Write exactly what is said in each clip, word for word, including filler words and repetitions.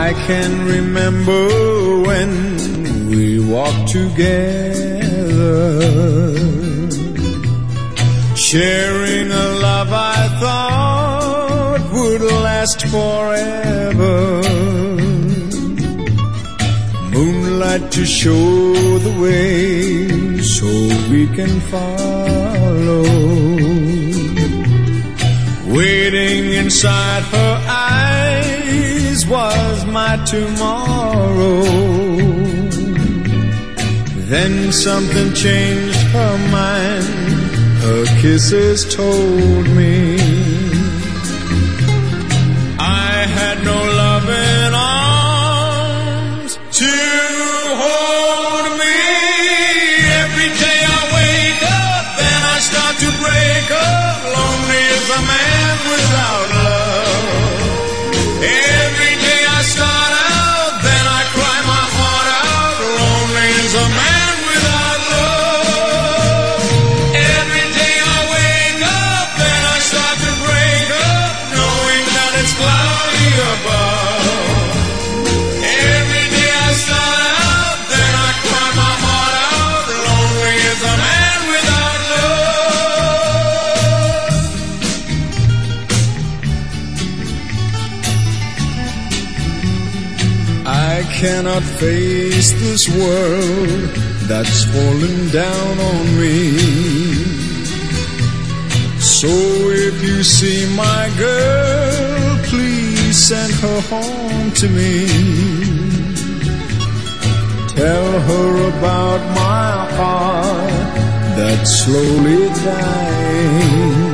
I can remember when we walked together, sharing a love I thought would last forever. Moonlight to show the way so we can follow. Waiting inside her eyes was my tomorrow. Then something changed her mind. Her kisses told me I had no loving arms to hold me. Every day I wake up, then I start to break up. Lonely as a man without love. Every day I start out, then I cry my heart out. Lonely as a man without love. Every day I wake up, then I start to break up, knowing that it's cloudy above. Every day I start out, then I cry my heart out. Lonely as a man without love. I cannot face this world that's fallen down on me. So if you see my girl, please send her home to me. Tell her about my heart that's slowly dying.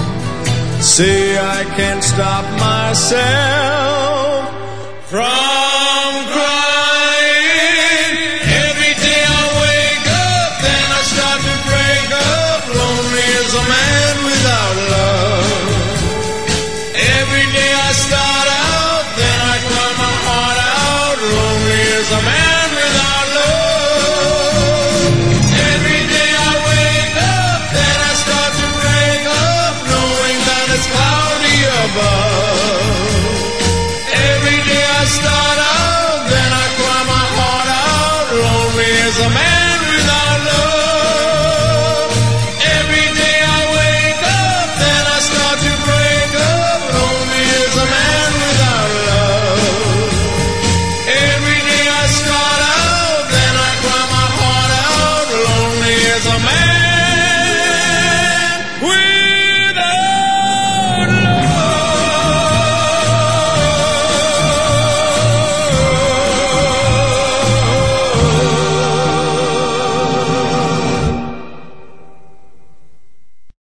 Say I can't stop myself from